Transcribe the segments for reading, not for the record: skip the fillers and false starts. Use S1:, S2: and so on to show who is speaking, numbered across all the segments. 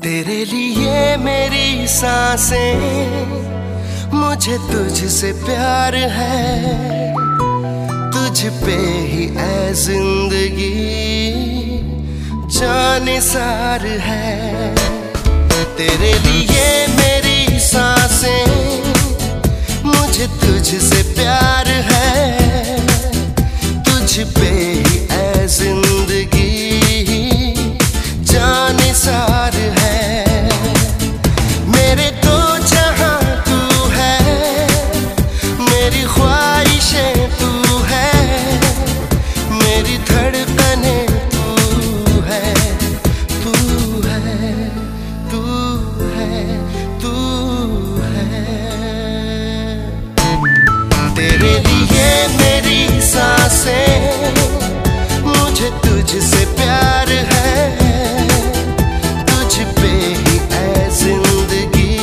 S1: तेरे लिए मेरी सांसें, मुझे तुझसे प्यार है, तुझ पे ही ऐ जिंदगी जानिसार है। तेरे लिए मेरी सांसें, मुझे तुझसे प्यार है, तुझ पे ही ऐ जिंदगी जानिसार है। मेरे तो जहां तू है, मेरी ख्वाहिशें तू है, मेरी धड़कनें तू है, तू है, तू है, तू है। तेरे लिए मेरी सांसें, मुझे तुझसे प्यार है, तुझ पे ही ऐ जिंदगी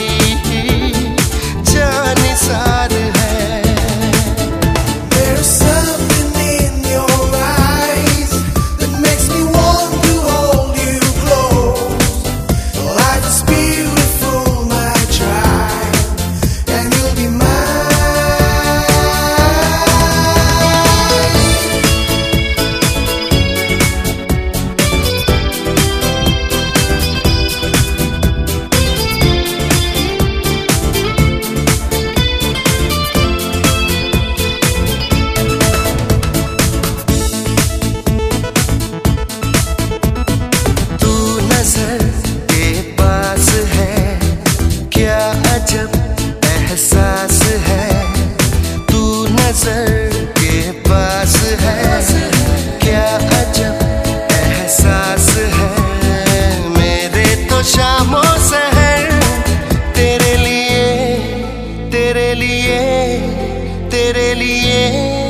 S1: जानिसार है।
S2: There's something in your eyes that makes me want to hold you close. Life is beautiful, my child, and you'll be mine.
S1: नजर के पास है, क्या अजब एहसास है। तू नजर के पास है, क्या अजब एहसास है। मेरे तो शामों सहर तेरे लिए, तेरे लिए, तेरे लिए,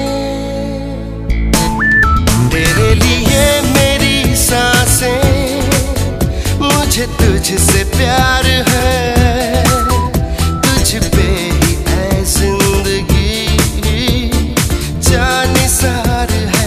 S1: तेरे लिए मेरी सांसें, मुझे तुझसे प्यार है, तुझ पे ही ऐ जिंदगी जानिसार है।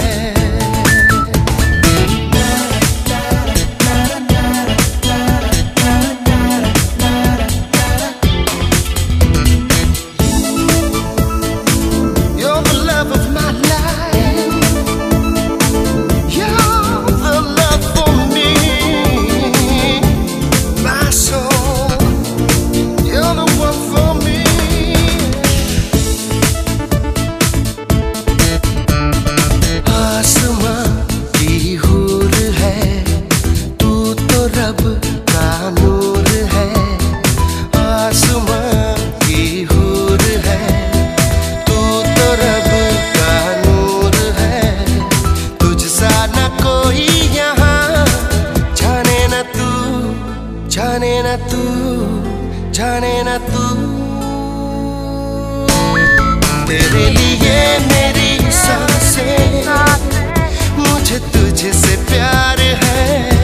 S1: You're the love of my life, you're the love for me. You're the one for me. आसमां की हूर है, तू तो रब का नूर है। आसमां की हूर है, तू तो रब का नूर है। तुझसा न कोई यहाँ, जाने न तू, जाने न तू, जाने न तू। तेरे लिए मेरी सांसें, मुझे तुझसे प्यार है,